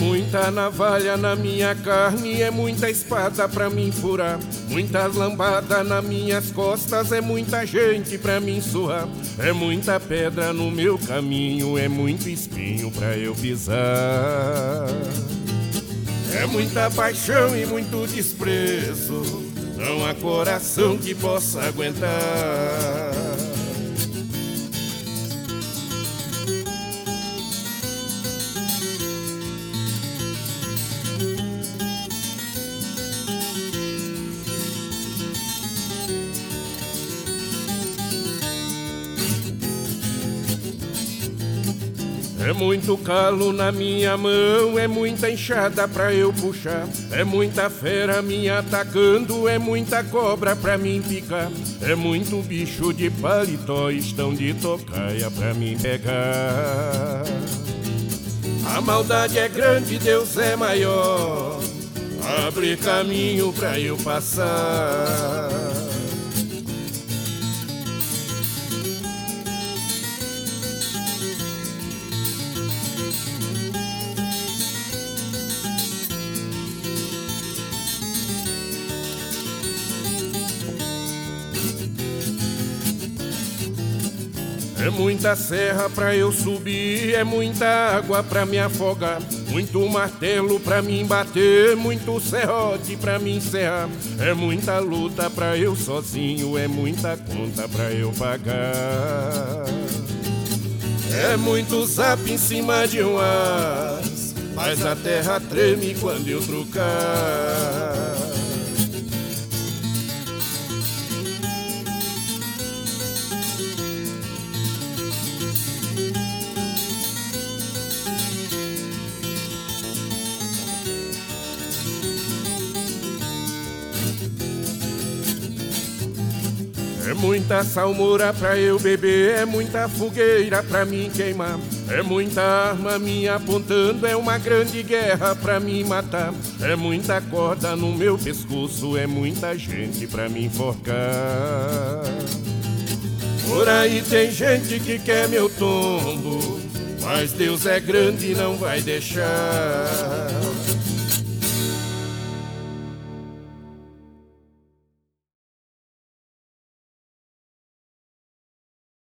muita navalha na minha carne, é muita espada pra mim furar. Muitas lambadas nas minhas costas, é muita gente pra mim surrar. É muita pedra no meu caminho, é muito espinho pra eu pisar. É muita paixão e muito desprezo, não há coração que possa aguentar. É muito calo na minha mão, é muita enxada pra eu puxar. É muita fera me atacando, é muita cobra pra mim picar. É muito bicho de paletó, estão de tocaia pra mim pegar. A maldade é grande, Deus é maior, abre caminho pra eu passar. É muita serra pra eu subir, é muita água pra me afogar. Muito martelo pra mim bater, muito serrote pra me encerrar. É muita luta pra eu sozinho, é muita conta pra eu pagar. É muito zap em cima de um as, mas a terra treme quando eu trucar. É muita salmoura pra eu beber, é muita fogueira pra mim queimar. É muita arma me apontando, é uma grande guerra pra me matar. É muita corda no meu pescoço, é muita gente pra me enforcar. Por aí tem gente que quer meu tombo, mas Deus é grande e não vai deixar.